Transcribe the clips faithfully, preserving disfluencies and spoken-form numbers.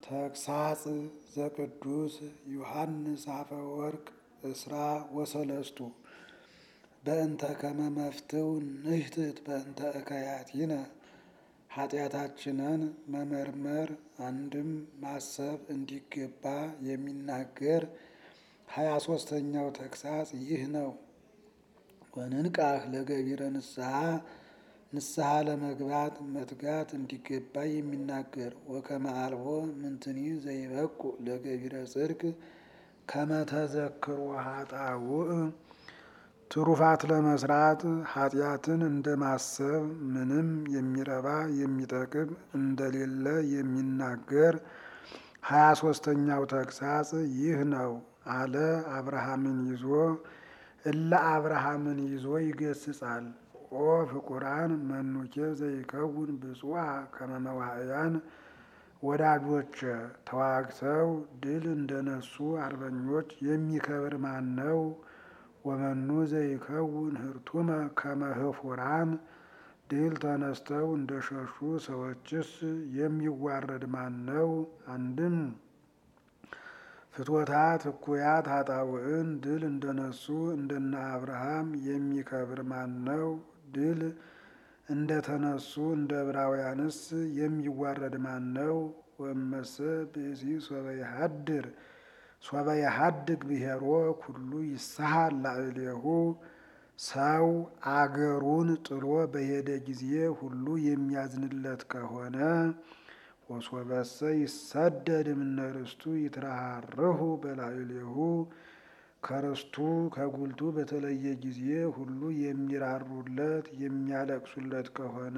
ተግሳጽ ዘቅዱስ ዮሐንስ አፈወርቅ እስራ ወሰለስቱ በእንተ ከመ መፍትው ንሕትት በእንተ እከያቲነ ኃጢአታችንን መመርመር አንድም ማሰብ እንዲገባ የሚናገር ሀያ ሶስተኛው ተግሳጽ ይህ ነው። ወንንቃህ ለገቢረ ንስሐ ንስሐ ለመግባት መትጋት እንዲገባ የሚናገር ወከመ አልቦ ምንትኒ ዘይበቁ ለገቢረ ጽድቅ ከመ ተዘክሮ ኃጣውእ ትሩፋት ለመስራት ኃጢአትን እንደማሰብ ምንም የሚረባ የሚጠቅም እንደሌለ የሚናገር ሀያ ሶስተኛው ተግሳጽ ይህ ነው አለ። አብርሃምን ይዞ እለ አብርሃምን ይዞ ይገስጻል። ኦ ፍቁራን መኑኬ ዘይከውን ብፁዓ ከመ መዋዕያን ወዳጆች ተዋግተው ድል እንደነሱ አርበኞች የሚከብር ማን ነው? ወመኑ ዘይከውን ህርቱመ ከመ ህፉራን ድል ተነስተው እንደሸሹ ሰዎችስ የሚዋረድ ማን ነው? አንድም ፍትወታት እኩያት ኃጣውእን ድል እንደነሱ እንደነ አብርሃም የሚከብር ማን ነው? ድል እንደተነሱ እንደ ዕብራውያንስ የሚዋረድ ማን ነው? ወመሰ ብእሲ ሶበ ይሃድር ሶበ ይሃድግ ብሔሮ ኩሉ ይሳሃል ላዕሌሁ ሰው አገሩን ጥሎ በሄደ ጊዜ ሁሉ የሚያዝንለት ከሆነ ወሶበሰ ይሰደድ እምነ ርስቱ ይትረሃርሁ በላዕሌሁ ከርስቱ ከጉልቱ በተለየ ጊዜ ሁሉ የሚራሩለት የሚያለቅሱለት ከሆነ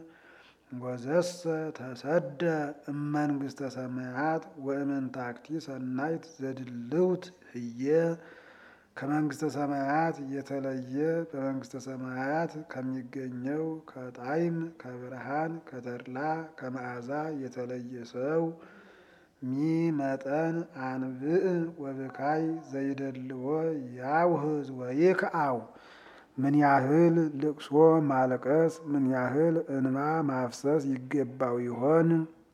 ወዘሰ ተሰደ እመንግስተ ሰማያት ወእምንታክቲ ሰናይት ዘድልውት ህየ ከመንግስተ ሰማያት የተለየ በመንግስተ ሰማያት ከሚገኘው ከጣዕም ከብርሃን ከተድላ ከመዓዛ የተለየ ሰው ሚ መጠን አንብእ ወብካይ ዘይደልዎ ያውህዝ ወይክአው ምን ያህል ልቅሶ ማልቀስ ምን ያህል እንባ ማፍሰስ ይገባው ይሆን?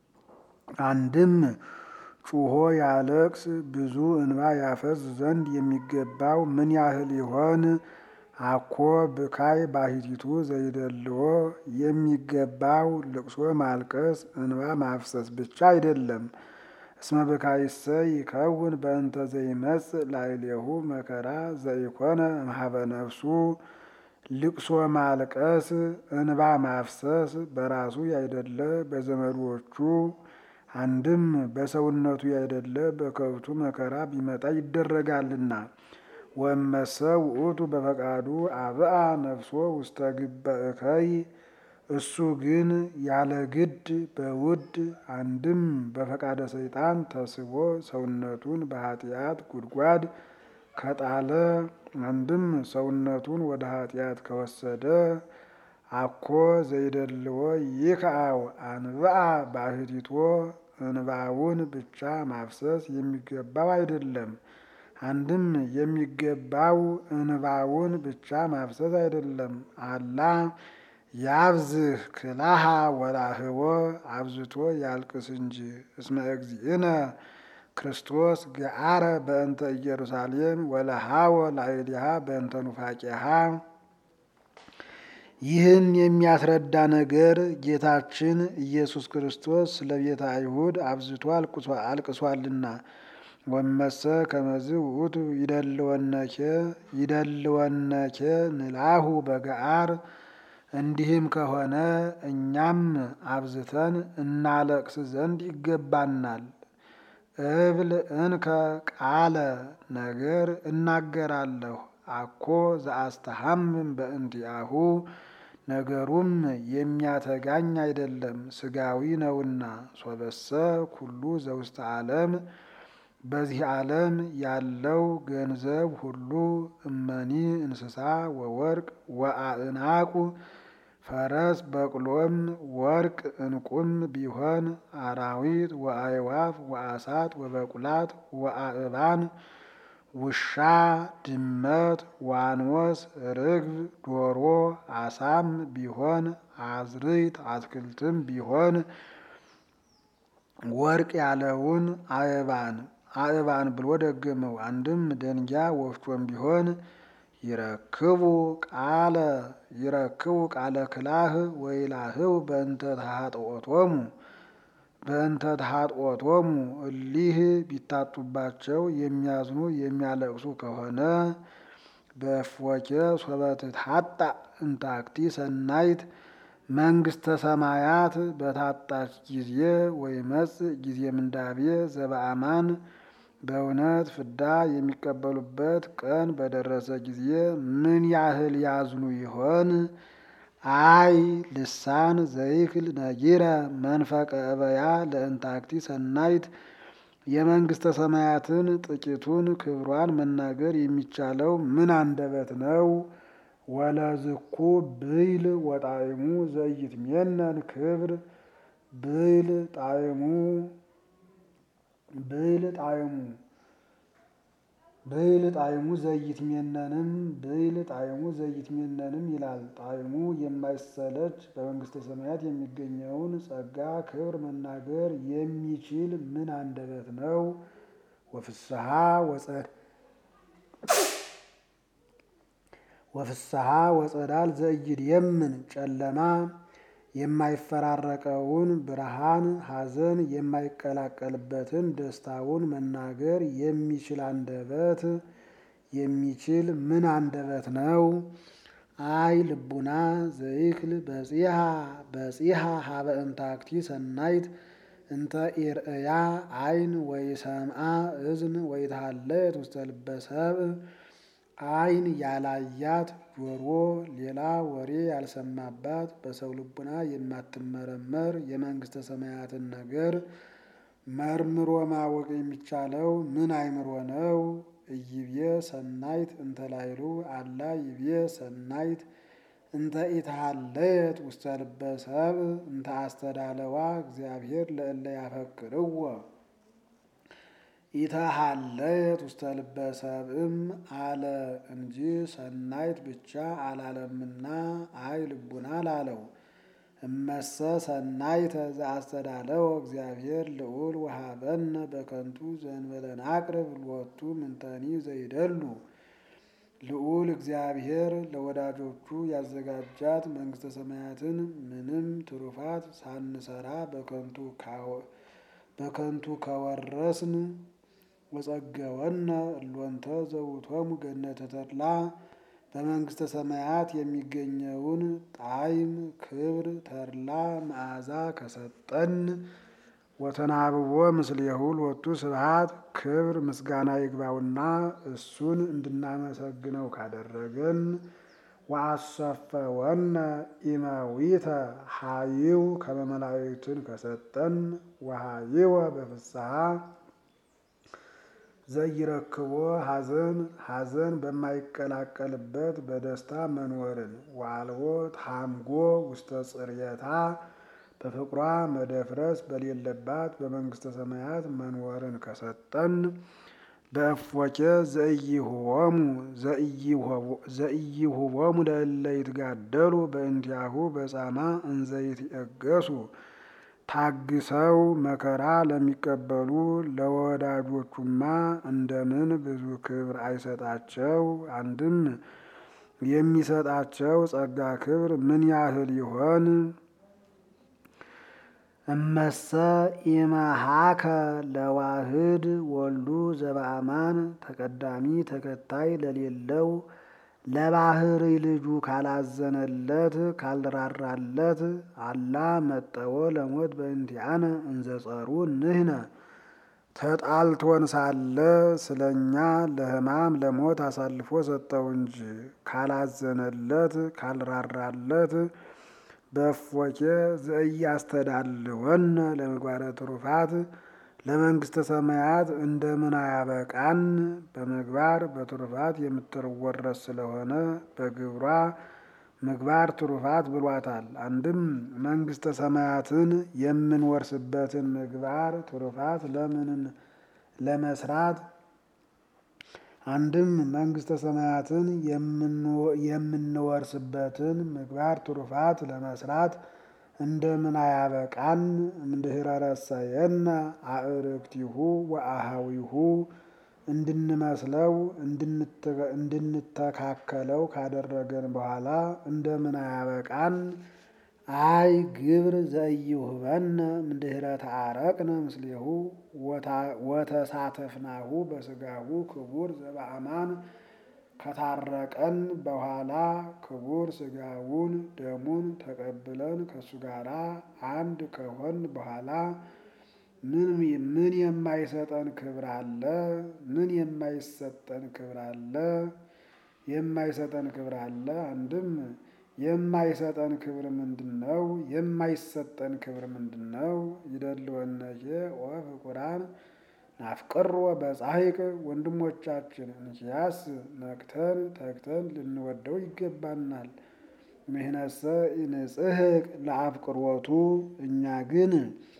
አንድም ጩሆ ያለቅስ ብዙ እንባ ያፈስ ዘንድ የሚገባው ምን ያህል ይሆን? አኮ ብካይ ባሕቲቱ ዘይደልዎ የሚገባው ልቅሶ ማልቀስ እንባ ማፍሰስ ብቻ አይደለም። እስመ ብካይሰ ይከውን በእንተ ዘይመጽእ ላዕሌሁ መከራ ዘኢኮነ እምኀበ ነፍሱ ልቅሶ ማልቀስ እንባ ማፍሰስ በራሱ ያይደለ በዘመዶቹ አንድም በሰውነቱ ያይደለ በከብቱ መከራ ቢመጣ ይደረጋልና። ወመሰ ውእቱ በፈቃዱ አብአ ነፍሶ ውስተ ግበ እከይ እሱ ግን ያለ ግድ በውድ አንድም በፈቃደ ሰይጣን ተስቦ ሰውነቱን በኃጢአት ጉድጓድ ከጣለ አንድም ሰውነቱን ወደ ኃጢአት ከወሰደ አኮ ዘይደልዎ ይክአው አንብአ ባሕቲቶ እንባውን ብቻ ማፍሰስ የሚገባው አይደለም። አንድም የሚገባው እንባውን ብቻ ማፍሰስ አይደለም። አላ ያብዝህ ክላሃ ወላህቦ አብዝቶ ያልቅስ እንጂ። እስመ እግዚእነ ክርስቶስ ገአረ በእንተ ኢየሩሳሌም ወለሃወ ላዕሌሃ በእንተ ኑፋቄሃ። ይህን የሚያስረዳ ነገር ጌታችን ኢየሱስ ክርስቶስ ስለ ቤተ አይሁድ አብዝቶ አልቅሷልና። ወመሰ ከመዝ ውእቱ ይደልወነኬ ይደልወነኬ ንላሁ በገአር እንዲህም ከሆነ እኛም አብዝተን እናለቅስ ዘንድ ይገባናል። እብል እንከ ቃለ ነገር እናገራለሁ አኮ ዘአስተሐምም በእንቲአሁ ነገሩም የሚያተጋኝ አይደለም ስጋዊ ነውና። ሶበሰ ኩሉ ዘውስተ ዓለም በዚህ ዓለም ያለው ገንዘብ ሁሉ እመኒ እንስሳ ወወርቅ ወአእናቁ ፈረስ በቅሎም ወርቅ እንቁም ቢሆን አራዊት ወአዕዋፍ ወአሳት ወበቁላት ወአእባን ውሻ ድመት ዋኖስ ርግብ ዶሮ አሳም ቢሆን አዝርዕት አትክልትም ቢሆን ወርቅ ያለውን አእባን አእባን ብሎ ደገመው። አንድም ደንጊያ ወፍጮም ቢሆን ይረክቡ ቃለ ይረክቡ ቃለ ክላህ ወይላህው በእንተ ተሃጥኦቶሙ በእንተ ተሃጥኦቶሙ እሊህ ቢታጡባቸው የሚያዝኑ የሚያለቅሱ ከሆነ በእፎኬ ሶበ ትትሐጣ እንታክቲ ሰናይት መንግስተ ሰማያት በታጣች ጊዜ ወይመጽእ ጊዜ ምንዳቤ ዘበአማን በእውነት ፍዳ የሚቀበሉበት ቀን በደረሰ ጊዜ ምን ያህል ያዝኑ ይሆን? አይ ልሳን ዘይክል ነጊረ መንፈቀ እበያ ለእንታክቲ ሰናይት የመንግስተ ሰማያትን ጥቂቱን ክብሯን መናገር የሚቻለው ምን አንደበት ነው? ወለዝኩ ብይል ወጣዕሙ ዘይትሜነን ክብር ብይል ጣዕሙ ብይል ጣዕሙ ብይል ጣዕሙ ዘይትሜነንም ብይል ጣዕሙ ዘይትሜነንም ይላል። ጣዕሙ የማይሰለች በመንግስተ ሰማያት የሚገኘውን ጸጋ ክብር መናገር የሚችል ምን አንደበት ነው? ወፍስሐ ወጸድ ወፍስሐ ወጸዳል ዘይድየምን ጨለማ የማይፈራረቀውን ብርሃን ሐዘን የማይቀላቀልበትን ደስታውን መናገር የሚችል አንደበት የሚችል ምን አንደበት ነው? አይ ልቡና ዘይክል በጺሃ በጺሃ ሀበ እንታክቲ ሰናይት እንተ ኢርእያ አይን ወይሰምዓ እዝን ወይትሃለየት ውስተ ልበ ሰብእ አይን ያላያት ጆሮ ሌላ ወሬ ያልሰማባት በሰው ልቡና የማትመረመር የመንግስተ ሰማያትን ነገር መርምሮ ማወቅ የሚቻለው ምን አእምሮ ነው? እይቤ ሰናይት እንተ ላይሉ አላ ይቤ ሰናይት እንተ ኢትሃለየት ውስተ ልበ ሰብእ እንተ አስተዳለዋ እግዚአብሔር ለእለ ያፈቅርዎ ኢትሃለየት ውስተ ልበ ሰብእም አለ እንጂ ሰናይት ብቻ አላለምና አይ ልቡና ላለው። እመሰ ሰናይተ ዘአስተዳለወ እግዚአብሔር ልዑል ወሀበነ በከንቱ ዘእንበለ ናቅርብ ሎቱ ምንተኒ ዘይደሉ ልዑል እግዚአብሔር ለወዳጆቹ ያዘጋጃት መንግስተ ሰማያትን ምንም ትሩፋት ሳንሰራ በከንቱ በከንቱ ከወረስን ወጸገወነ እሎንተ ዘውቶሙ ገነተ ተድላ በመንግስተ ሰማያት የሚገኘውን ጣዕም ክብር ተድላ መዓዛ ከሰጠን ወተናብቦ ምስሌሁ ሎቱ ስብሐት ክብር ምስጋና ይግባውና እሱን እንድናመሰግነው ካደረገን ወአሰፈወነ ኢመዊተ ሀይው ከመመላእክትን ከሰጠን ወሀይወ በፍስሐ ዘይረክቦ ሐዘን ሐዘን በማይቀላቀልበት በደስታ መኖርን ወአልቦ ታምጎ ውስተ ጽርየታ በፍቅሯ መደፍረስ በሌለባት በመንግስተ ሰማያት መኖርን ከሰጠን በእፎኬ ዘኢይሁቦሙ ዘኢይሁቦሙ ለእለ ይትጋደሉ በእንቲአሁ በጻማ እንዘ ይትዔገሱ ታግሰው መከራ ለሚቀበሉ ለወዳጆቹማ እንደምን ብዙ ክብር አይሰጣቸው? አንድም የሚሰጣቸው ጸጋ ክብር ምን ያህል ይሆን? እመሰ ኢመሃከ ለዋህድ ወልዱ ዘበአማን ተቀዳሚ ተከታይ ለሌለው ለባህሪ ልጁ ካላዘነለት ካልራራለት አላ መጠወ ለሞት በእንቲአነ እንዘ ጸሩ ንሕነ ተጣልቶን ሳለ ስለኛ ለሕማም ለሞት አሳልፎ ሰጠው እንጂ ካላዘነለት ካልራራለት በእፎኬ ዘኢያስተዳልወነ ለምግባረ ትሩፋት ለመንግስተ ሰማያት እንደምን አያበቃን? በምግባር በትሩፋት የምትወረስ ስለሆነ በግብሯ ምግባር ትሩፋት ብሏታል። አንድም መንግስተ ሰማያትን የምንወርስበትን ምግባር ትሩፋት ለምንን ለመስራት አንድም መንግስተ ሰማያትን የምንወርስበትን ምግባር ትሩፋት ለመስራት እንደምን አያበቃን እምድኅረ ረሰየነ አዕርክቲሁ ወአሃዊሁ እንድንመስለው እንድንተካከለው ካደረገን በኋላ እንደምን አያበቃን። አይ ግብር ዘኢይሁበነ እምድኅረ ተዓረቅነ ምስሌሁ ወተሳተፍናሁ በሥጋሁ ክቡር ዘበአማን ከታረቀን በኋላ ክቡር ሥጋውን ደሙን ተቀብለን ከእሱ ጋር አንድ ከሆን በኋላ ምን ምን የማይሰጠን ክብር አለ? ምን የማይሰጠን ክብር አለ? የማይሰጠን ክብር አለ። አንድም የማይሰጠን ክብር ምንድነው? የማይሰጠን ክብር ምንድነው? ይደልወነየ ወፍቁራን ናፍቅሮ በጻሕቅ ወንድሞቻችን እንኪያስ ነቅተን ተግተን ልንወደው ይገባናል። ምሕነሰ ኢንጽሕቅ ለአፍቅሮቱ እኛ ግን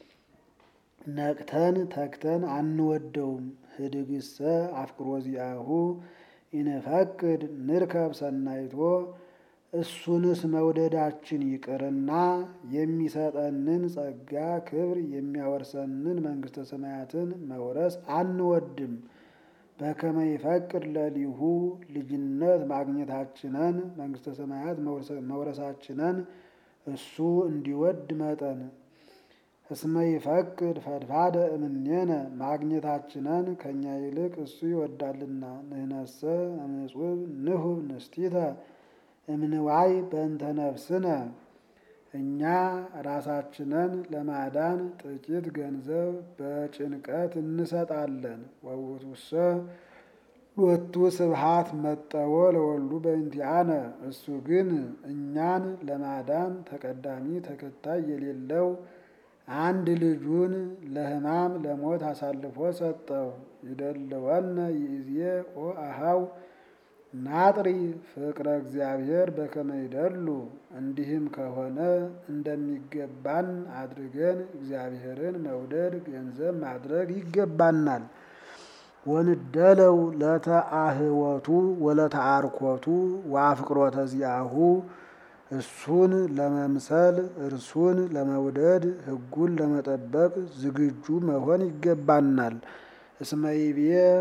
ነቅተን ተግተን አንወደውም። ህድግሰ አፍቅሮ ዚአሁ ኢንፈቅድ ንርከብ ሰናይቶ እሱንስ መውደዳችን ይቅርና የሚሰጠንን ጸጋ ክብር የሚያወርሰንን መንግሥተ ሰማያትን መውረስ አንወድም። በከመ ይፈቅድ ለሊሁ ልጅነት ማግኘታችንን መንግሥተ ሰማያት መውረሳችንን እሱ እንዲወድ መጠን እስመ ይፈቅድ ፈድፋደ እምኔነ ማግኘታችንን ከእኛ ይልቅ እሱ ይወዳልና። ንሕነሰ እምጽኡብ ንሁብ ንስቲተ እምንዋይ በእንተ ነፍስነ እኛ ራሳችንን ለማዳን ጥቂት ገንዘብ በጭንቀት እንሰጣለን። ወውእቱሰ ሎቱ ስብሐት መጠወ ለወልዱ በእንቲአነ እሱ ግን እኛን ለማዳን ተቀዳሚ ተከታይ የሌለው አንድ ልጁን ለሕማም ለሞት አሳልፎ ሰጠው። ይደልወነ ይእዜ ኦ አኀው ናጥሪ ፍቅረ እግዚአብሔር በከመ ይደሉ እንዲህም ከሆነ እንደሚገባን አድርገን እግዚአብሔርን መውደድ ገንዘብ ማድረግ ይገባናል። ወንደለው ለተአህወቱ ወለተአርኮቱ ወአፍቅሮተ ዚአሁ እሱን ለመምሰል እርሱን ለመውደድ ሕጉን ለመጠበቅ ዝግጁ መሆን ይገባናል። እስመ ይቤ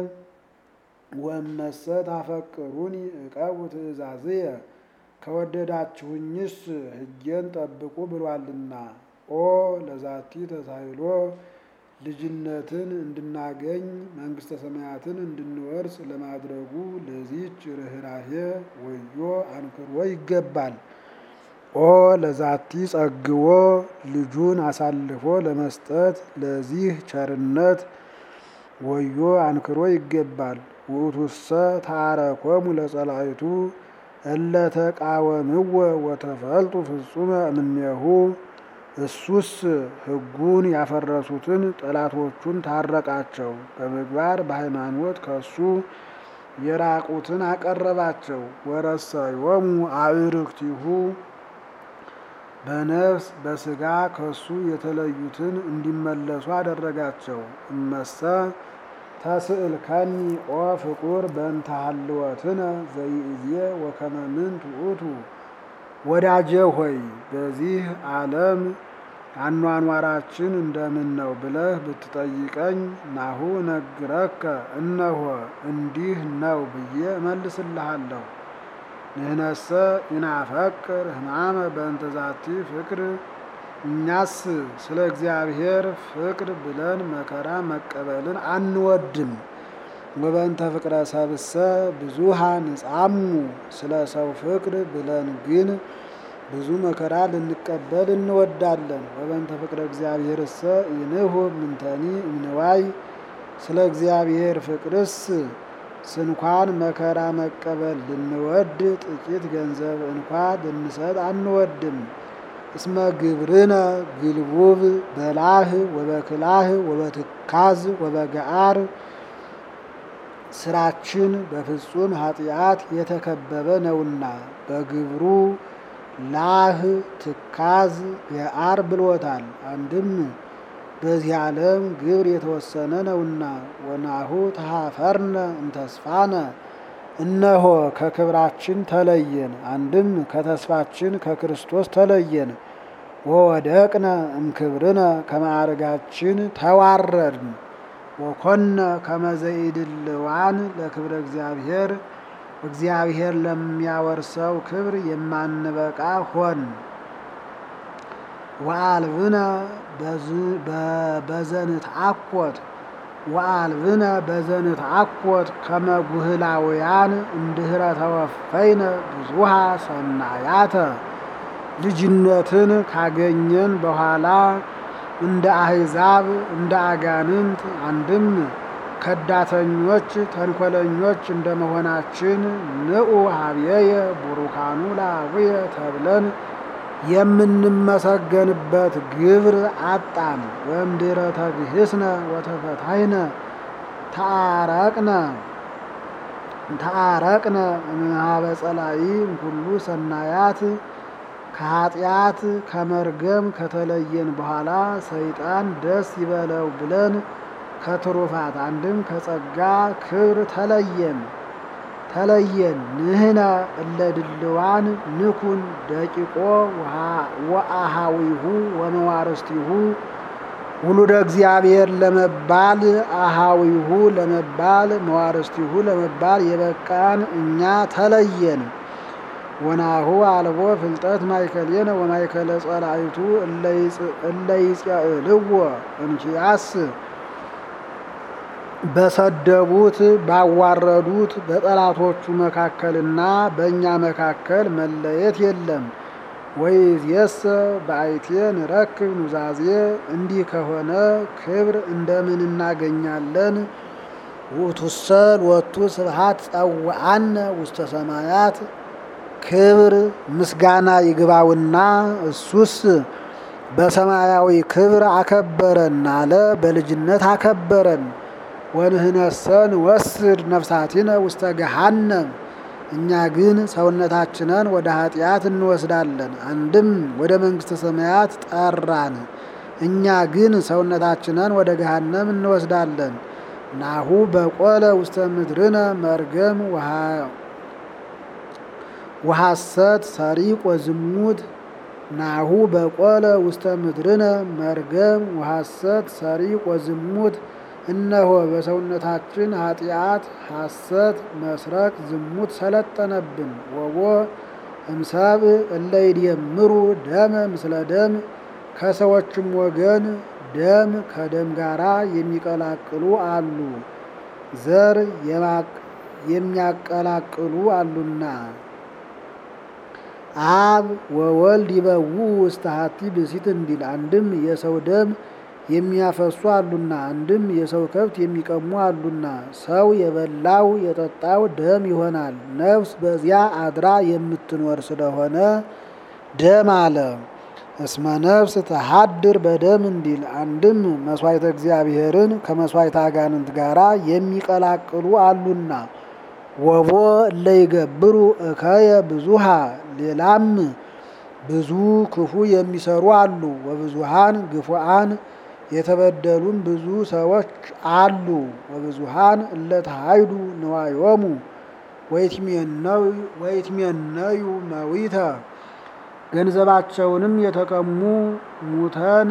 ወእመሰ ታፈቅሩኒ ዕቀቡ ትእዛዝየ ከወደዳችሁኝስ ሕጌን ጠብቁ ብሏልና። ኦ ለዛቲ ተሳይሎ ልጅነትን እንድናገኝ መንግሥተ ሰማያትን እንድንወርስ ለማድረጉ ለዚች ርኅራኄ ወዮ አንክሮ ይገባል። ኦ ለዛቲ ጸግዎ ልጁን አሳልፎ ለመስጠት ለዚህ ቸርነት ወዮ አንክሮ ይገባል። ውእቱሰ ታረኮሙ ለጸላእቱ እለ ተቃወምዎ ወተፈልጡ ፍጹመ እምኔሁ እሱስ ሕጉን ያፈረሱትን ጠላቶቹን ታረቃቸው። በምግባር በሃይማኖት ከሱ የራቁትን አቀረባቸው። ወረሰዮሙ አዕርክቲሁ በነፍስ በሥጋ ከሱ የተለዩትን እንዲመለሱ አደረጋቸው። እመሰ ተስእልከኒ ኦ ፍቁር በእንተ ሀልወትነ ዘይእዜ ወከመ ምንት ውእቱ ወዳጄ ሆይ በዚህ ዓለም አኗኗራችን እንደምን ነው ብለህ ብትጠይቀኝ ናሁ ነግረከ እነሆ እንዲህ ነው ብዬ እመልስልሃለሁ። ንሕነሰ ኢናፈቅር ሕማመ በእንተ ዛቲ ፍቅር እኛስ ስለ እግዚአብሔር ፍቅር ብለን መከራ መቀበልን አንወድም። ወበእንተ ፍቅረ ሰብእሰ ብዙሃ ንጻሙ ስለ ሰው ፍቅር ብለን ግን ብዙ መከራ ልንቀበል እንወዳለን። ወበእንተ ፍቅረ እግዚአብሔርሰ ኢንሁብ ምንተኒ እምንዋይ ስለ እግዚአብሔር ፍቅርስ ስንኳን መከራ መቀበል ልንወድ ጥቂት ገንዘብ እንኳ ልንሰጥ አንወድም። እስመ ግብርነ ግልቡብ በላህ ወበክላህ ወበትካዝ ወበገአር ስራችን በፍጹም ኃጢአት የተከበበ ነውና በግብሩ ላህ ትካዝ ገአር ብሎታል። አንድም በዚህ ዓለም ግብር የተወሰነ ነውና። ወናሁ ተሃፈርነ እንተስፋነ እነሆ ከክብራችን ተለየን። አንድም ከተስፋችን ከክርስቶስ ተለየን። ወወደቅነ እምክብርነ ከማዕርጋችን ተዋረድን ወኮነ ከመዘይድልዋን ለክብረ እግዚአብሔር እግዚአብሔር ለሚያወርሰው ክብር የማንበቃ ሆን። ወአልብነ በዘንትዐኰት ወአልብነ በዘንትዐኰት ከመ ጉህላውያን እምድኅረ ተወፈይነ ብዙኃ ሰናያተ ልጅነትን ካገኘን በኋላ እንደ አሕዛብ እንደ አጋንንት አንድም ከዳተኞች ተንኰለኞች እንደመሆናችን ንዑ ኀቤየ ቡሩካኑ ለአቡየ ተብለን የምንመሰገንበት ግብር አጣን። ወእምድኅረ ተግህስነ ወተፈታሕነ ተአረቅነ ተአረቅነ እምኀበ ጸላኢ እምኩሉ ሰናያት ከኃጢአት ከመርገም ከተለየን በኋላ ሰይጣን ደስ ይበለው ብለን ከትሩፋት አንድም ከጸጋ ክብር ተለየን ተለየን። ንሕነ እለ ድልዋን ንኩን ደቂቆ ወአኀዊሁ ወመዋርስቲሁ ውሉደ እግዚአብሔር ለመባል አኀዊሁ ለመባል መዋርስቲሁ ለመባል የበቃን እኛ ተለየን። ወናሁ አልቦ ፍልጠት ማእከሌነ ወማእከለ ጸላኢቱ እለ ይጼእልዎ እንኪያስ በሰደቡት ባዋረዱት በጠላቶቹ መካከልና በእኛ መካከል መለየት የለም። ወይእዜሰ በአይቴ ንረክብ ኑዛዜ እንዲህ ከሆነ ክብር እንደምን እናገኛለን? ውእቱሰ ሎቱ ስብሐት ጸውዐነ ውስተ ሰማያት ክብር ምስጋና ይግባውና እሱስ በሰማያዊ ክብር አከበረን አለ። በልጅነት አከበረን። ወንህነሰ ንወስድ ነፍሳቲነ ውስተ ገሃነም እኛ ግን ሰውነታችንን ወደ ኃጢአት እንወስዳለን። አንድም ወደ መንግሥተ ሰማያት ጠራን፣ እኛ ግን ሰውነታችንን ወደ ገሃነም እንወስዳለን። ናሁ በቆለ ውስተ ምድርነ መርገም ወሐሰት ሰሪቅ ወዝሙት ናሁ በቆለ ውስተ ምድርነ መርገም ወሐሰት ሰሪቅ ወዝሙት እነሆ በሰውነታችን ኃጢአት፣ ሐሰት፣ መስረቅ፣ ዝሙት ሰለጠነብን። ወቦ እምሰብእ እለ ይደምሩ ደመ ምስለ ደም ከሰዎችም ወገን ደም ከደም ጋራ የሚቀላቅሉ አሉ፣ ዘር የሚያቀላቅሉ አሉና። አብ ወወልድ ይበውኡ ውስተ ሀቲ ብእሲት እንዲል አንድም የሰው ደም የሚያፈሱ አሉና፣ አንድም የሰው ከብት የሚቀሙ አሉና። ሰው የበላው የጠጣው ደም ይሆናል። ነፍስ በዚያ አድራ የምትኖር ስለሆነ ደም አለ። እስመ ነፍስ ተሃድር በደም እንዲል አንድም መስዋዕተ እግዚአብሔርን ከመስዋዕተ አጋንንት ጋራ የሚቀላቅሉ አሉና። ወቦ እለ ይገብሩ እከየ ብዙሃ ሌላም ብዙ ክፉ የሚሰሩ አሉ። ወብዙሃን ግፉአን የተበደሉም ብዙ ሰዎች አሉ። ወብዙሃን እለ ተሃይዱ ንዋዮሙ ወይትሜነዩ መዊተ ገንዘባቸውንም የተቀሙ ሙተን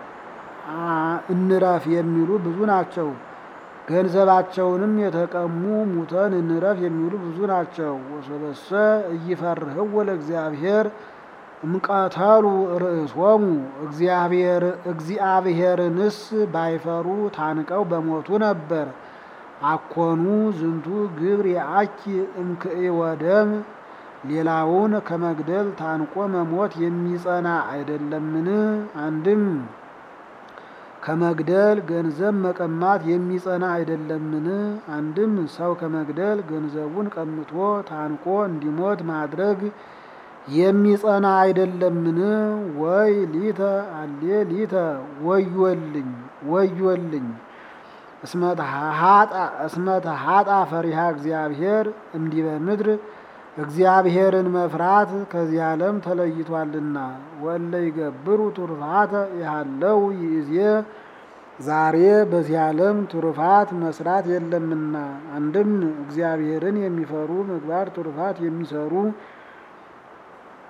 እንረፍ የሚሉ ብዙ ናቸው። ገንዘባቸውንም የተቀሙ ሙተን እንረፍ የሚሉ ብዙ ናቸው። ወሰበሰ ኢይፈርህዎ ለእግዚአብሔር እምቀተሉ ርእሶሙ እግዚአብሔር እግዚአብሔርንስ ባይፈሩ ታንቀው በሞቱ ነበር። አኮኑ ዝንቱ ግብር የአኪ እምክእወ ደም ሌላውን ከመግደል ታንቆ መሞት የሚጸና አይደለምን? አንድም ከመግደል ገንዘብ መቀማት የሚጸና አይደለምን? አንድም ሰው ከመግደል ገንዘቡን ቀምቶ ታንቆ እንዲሞት ማድረግ የሚጸና አይደለምን? ወይ ሊተ አሌ ሊተ ወዮልኝ ወዮልኝ እስመ ተሃጣ ፈሪሃ እግዚአብሔር እምዲበ ምድር እግዚአብሔርን መፍራት ከዚህ ዓለም ተለይቷልና። ወለ ይገብሩ ቱርፋተ ያለው ይእዜ ዛሬ በዚህ ዓለም ቱርፋት መስራት የለምና። አንድም እግዚአብሔርን የሚፈሩ ምግባር ቱርፋት የሚሰሩ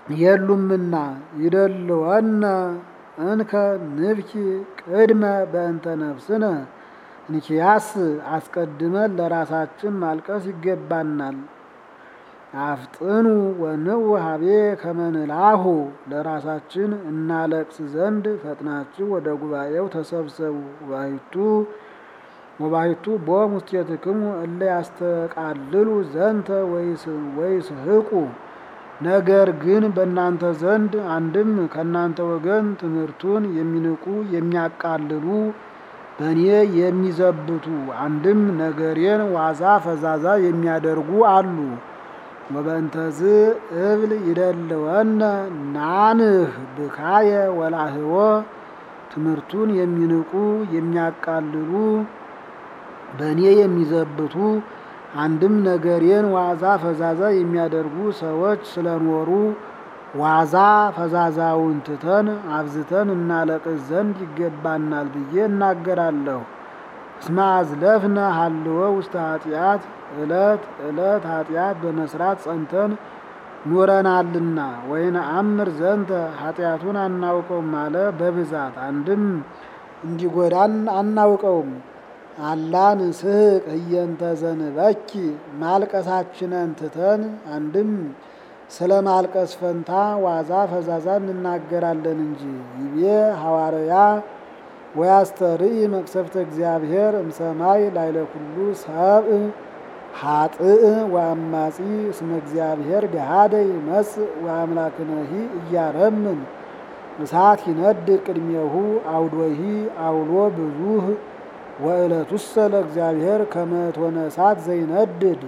የሉምና ይደልወነ እንከ ንብኪ ቅድመ በእንተ ነፍስነ እንኪያስ አስቀድመን ለራሳችን ማልቀስ ይገባናል። አፍጥኑ ወንዑ ሀቤ ከመ ንላሁ ለራሳችን እናለቅስ ዘንድ ፈጥናችሁ ወደ ጉባኤው ተሰብሰቡ። ወባሕቱ ወባሕቱ ቦሙ ውስቴትክሙ እለ ያስተቃልሉ ዘንተ ወይስሕቁ ነገር ግን በእናንተ ዘንድ አንድም ከእናንተ ወገን ትምህርቱን የሚንቁ የሚያቃልሉ በእኔ የሚዘብቱ አንድም ነገሬን ዋዛ ፈዛዛ የሚያደርጉ አሉ። ወበእንተዝ እብል ይደልወነ ናንህ ብካየ ወላህዎ ትምህርቱን የሚንቁ የሚያቃልሉ በእኔ የሚዘብቱ አንድም ነገሬን ዋዛ ፈዛዛ የሚያደርጉ ሰዎች ስለኖሩ ዋዛ ፈዛዛውን ትተን አብዝተን እናለቅስ ዘንድ ይገባናል ብዬ እናገራለሁ። እስመ አዝለፍነ ሀልዎ ውስተ ኃጢአት ዕለት ዕለት ኃጢአት በመስራት ጸንተን ኑረናልና። ወይነአምር ዘንተ ኃጢአቱን አናውቀውም አለ በብዛት አንድም እንዲጎዳን አናውቀውም። አላ ንስሕቅ ህየንተ ዘንበኪ ማልቀሳችንን ትተን አንድም ስለ ማልቀስ ፈንታ ዋዛ ፈዛዛ እንናገራለን እንጂ። ይቤ ሐዋርያ ወያስተርኢ መቅሰፍተ እግዚአብሔር እምሰማይ ላዕለ ኩሉ ሰብእ ኃጥእ ወአማጺ እስመ እግዚአብሔር ገሃደ ይመጽእ ወአምላክነሂ እያረምን እሳት ይነድድ ቅድሜሁ አውዶሂ አውሎ ብዙህ ወዕለቱሰ ለእግዚአብሔር ከመ እቶነ እሳት ዘይነድድ።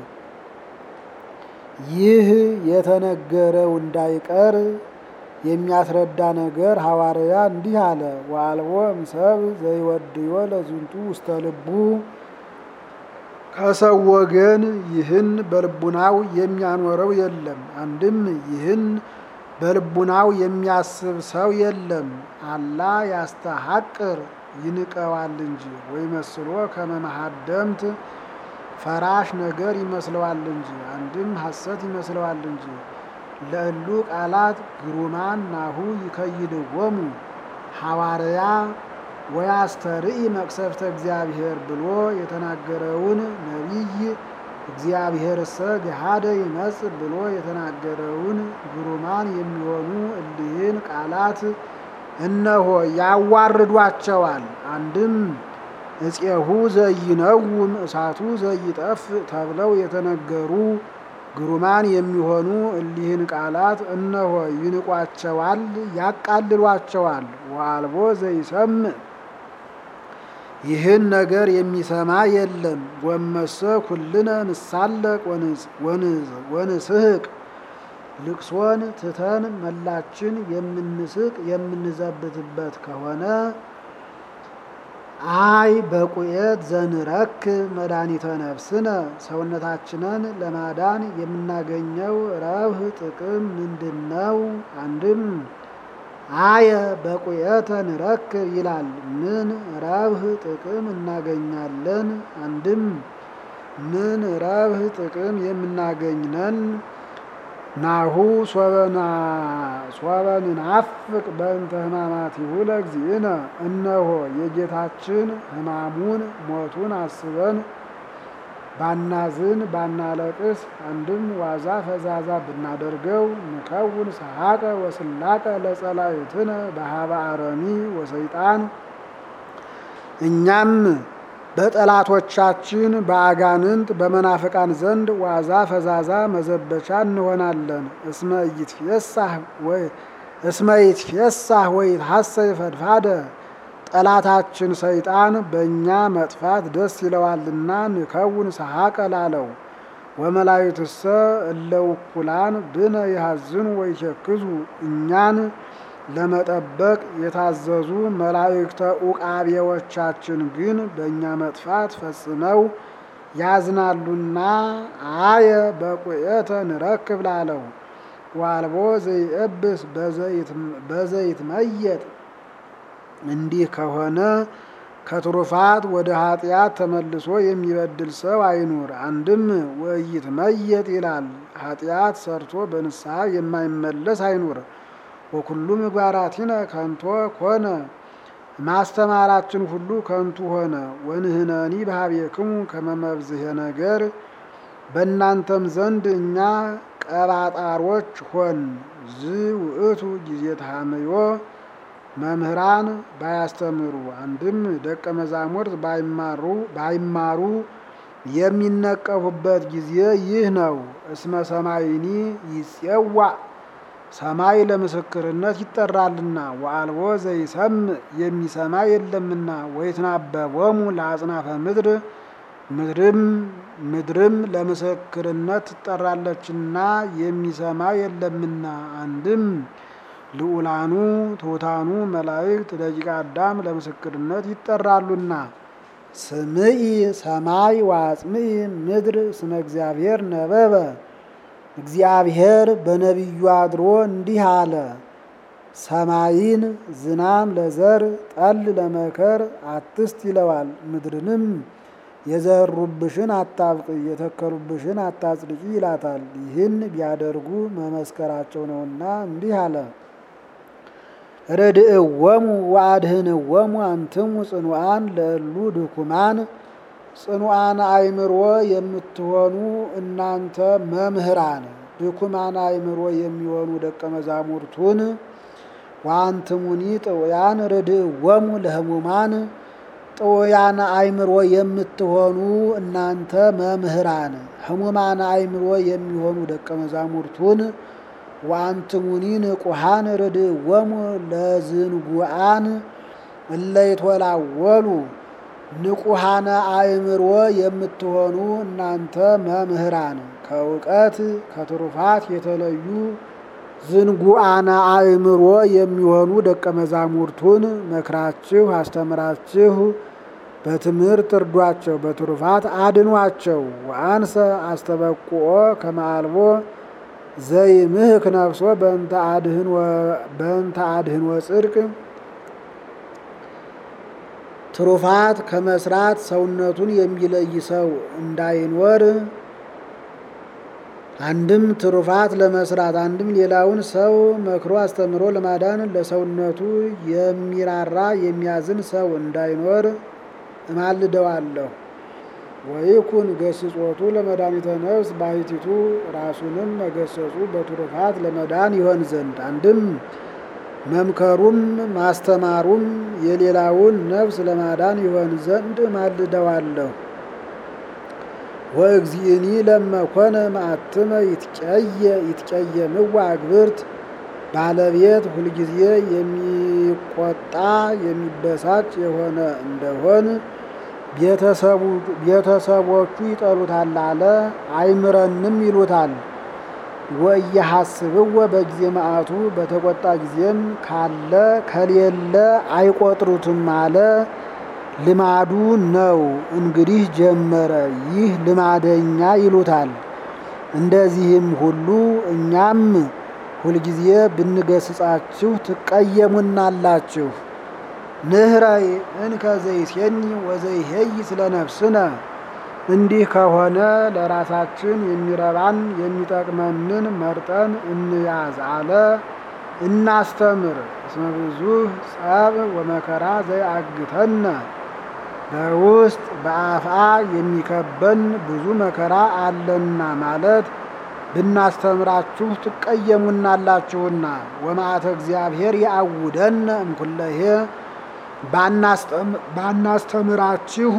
ይህ የተነገረው እንዳይቀር የሚያስረዳ ነገር ሐዋርያ እንዲህ አለ። ወአልቦ እምሰብ ዘይወድዮ ለዝንቱ ውስተ ልቡ ከሰው ወገን ይህን በልቡናው የሚያኖረው የለም። አንድም ይህን በልቡናው የሚያስብ ሰው የለም። አላ ያስተሐቅር ይንቀዋል እንጂ ወይመስሎ ከመ መሃደምት ፈራሽ ነገር ይመስለዋል እንጂ አንድም ሐሰት ይመስለዋል እንጂ። ለእሉ ቃላት ግሩማን ናሁ ይከይድዎሙ ሐዋርያ ወያስተርኢ መቅሰፍተ እግዚአብሔር ብሎ የተናገረውን ነቢይ እግዚአብሔርሰ ገሃደ ይመጽእ ብሎ የተናገረውን ግሩማን የሚሆኑ እሊህን ቃላት እነሆ ያዋርዷቸዋል። አንድም እፄሁ ዘይነውም እሳቱ ዘይጠፍ ተብለው የተነገሩ ግሩማን የሚሆኑ እሊህን ቃላት እነሆ ይንቋቸዋል፣ ያቃልሏቸዋል። ወአልቦ ዘይሰምዕ ይህን ነገር የሚሰማ የለም። ወመሰ ኩልነ ንሳለቅ ወንስሕቅ ልቅሶን ትተን መላችን የምንስቅ የምንዘብትበት ከሆነ አይ በቁኤት ዘንረክ መድኃኒተ ነፍስነ ሰውነታችንን ለማዳን የምናገኘው ረብህ ጥቅም ምንድን ነው? አንድም አየ በቁኤተ ንረክ ይላል። ምን ረብህ ጥቅም እናገኛለን? አንድም ምን ረብህ ጥቅም የምናገኝነን? ናሁ ሶበንናፍቅ በእንተ ሕማማቲሁ ለእግዚእነ እነሆ የጌታችን ሕማሙን ሞቱን አስበን ባናዝን ባናለቅስ አንድም ዋዛ ፈዛዛ ብናደርገው ንከውን ሰሐቀ ወስላቀ ለጸላእትነ በሀበ አረሚ ወሰይጣን እኛም በጠላቶቻችን በአጋንንት በመናፍቃን ዘንድ ዋዛ ፈዛዛ መዘበቻ እንሆናለን። እስመ ይትፌሳህ ወይ እስመ ይትፌሳህ ወይትሐሰይ ፈድፋደ ጠላታችን ሰይጣን በእኛ መጥፋት ደስ ይለዋልና ንከውን ሰሐቀ ላለው። ወመላእክትሰ እለ ውኩላን ብነ ይሐዝኑ ወይሸክዙ እኛን ለመጠበቅ የታዘዙ መላእክተ ኡቃቤዎቻችን ግን በእኛ መጥፋት ፈጽመው ያዝናሉና አየ በቁኤተ ንረክብ ላለው። ወአልቦ ዘይእብስ በዘይት መየጥ እንዲህ ከሆነ ከትሩፋት ወደ ኃጢአት ተመልሶ የሚበድል ሰው አይኑር። አንድም ወኢይትመየጥ ይላል። ኃጢአት ሰርቶ በንስሐ የማይመለስ አይኑር። ወኩሉ ምግባራቲነ ከንቶ ኮነ ማስተማራችን ሁሉ ከንቱ ሆነ። ወንህነኒ በኀቤክሙ ከመ መብዝሔ ነገር በእናንተም ዘንድ እኛ ቀባጣሮች ሆን። ዝውእቱ ጊዜ ተሐመዮ መምህራን ባያስተምሩ አንድም ደቀ መዛሙርት ባይማሩ ባይማሩ የሚነቀፉበት ጊዜ ይህ ነው። እስመ ሰማይኒ ይጼዋዕ ሰማይ ለምስክርነት ይጠራልና ወአልቦ ዘይሰምዕ የሚሰማ የለምና። ወይትናበቦሙ ለአጽናፈ ምድር ምድርም ምድርም ለምስክርነት ትጠራለችና የሚሰማ የለምና። አንድም ልዑላኑ ትሑታኑ መላእክት ደቂቀ አዳም ለምስክርነት ይጠራሉና። ስምዒ ሰማይ ወአጽምዒ ምድር እስመ እግዚአብሔር ነበበ እግዚአብሔር በነቢዩ አድሮ እንዲህ አለ። ሰማይን ዝናም ለዘር ጠል ለመከር አትስጥ ይለዋል። ምድርንም የዘሩብሽን አታብቅይ የተከሉብሽን አታጽድቂ ይላታል። ይህን ቢያደርጉ መመስከራቸው ነውና እንዲህ አለ። ረድእዎሙ ወአድኅንዎሙ አንትሙ ጽኑዓን ለእሉ ድኩማን ጽኑዓን አእምሮ የምትሆኑ እናንተ መምህራን ድኩማን አእምሮ የሚሆኑ ደቀ መዛሙርቱን ወአንትሙኒ ጥዑያን ረድእዎሙ ለሕሙማን ጥዑያን አእምሮ የምትሆኑ እናንተ መምህራን ሕሙማን አእምሮ የሚሆኑ ደቀ መዛሙርቱን ወአንትሙኒ ንቁሃን ረድእዎሙ ለዝንጉዓን እለ ይትወላወሉ ንቁሃነ አእምሮ የምትሆኑ እናንተ መምህራን ከእውቀት ከትሩፋት የተለዩ ዝንጉዓነ አእምሮ የሚሆኑ ደቀ መዛሙርቱን መክራችሁ አስተምራችሁ በትምህርት እርዷቸው፣ በትሩፋት አድኗቸው። ወአንሰ አስተበቁኦ ከመ አልቦ ዘይምህክ ነፍሶ በእንተ አድኅኖ ጽድቅ ትሩፋት ከመስራት ሰውነቱን የሚለይ ሰው እንዳይኖር አንድም ትሩፋት ለመስራት አንድም ሌላውን ሰው መክሮ አስተምሮ ለማዳን ለሰውነቱ የሚራራ የሚያዝን ሰው እንዳይኖር እማልደዋለሁ። ወይኩን ገስጾቱ ለመድኃኒተ ነፍስ ባሕቲቱ ራሱንም መገሰጹ በትሩፋት ለመዳን ይሆን ዘንድ አንድም መምከሩም ማስተማሩም የሌላውን ነፍስ ለማዳን ይሆን ዘንድ እማልደዋለሁ። ወእግዚእኒ ለመኮነ ማዕትመ ይትቀየ ይትቀየምዋ አግብርት ባለቤት ሁልጊዜ የሚቆጣ የሚበሳጭ የሆነ እንደሆን ቤተሰቦቹ ይጠሉታል አለ። አይምረንም ይሉታል። ወኢያሐስብዎ በጊዜ መዓቱ በተቆጣ ጊዜም ካለ ከሌለ አይቆጥሩትም አለ። ልማዱ ነው እንግዲህ ጀመረ። ይህ ልማደኛ ይሉታል። እንደዚህም ሁሉ እኛም ሁልጊዜ ብንገስጻችሁ ትቀየሙናላችሁ። ንህራይ እንከ ዘይሴኒ ወዘይሄይ ስለ ነፍስነ እንዲህ ከሆነ ለራሳችን የሚረባን የሚጠቅመንን መርጠን እንያዝ አለ። እናስተምር። እስመ ብዙኅ ጸብ ወመከራ ዘይአግተነ በውስጥ በአፍአ የሚከበን ብዙ መከራ አለና ማለት ብናስተምራችሁ ትቀየሙናላችሁና። ወመዓተ እግዚአብሔር ያውደነ እምኩለሄ ባናስተምራችሁ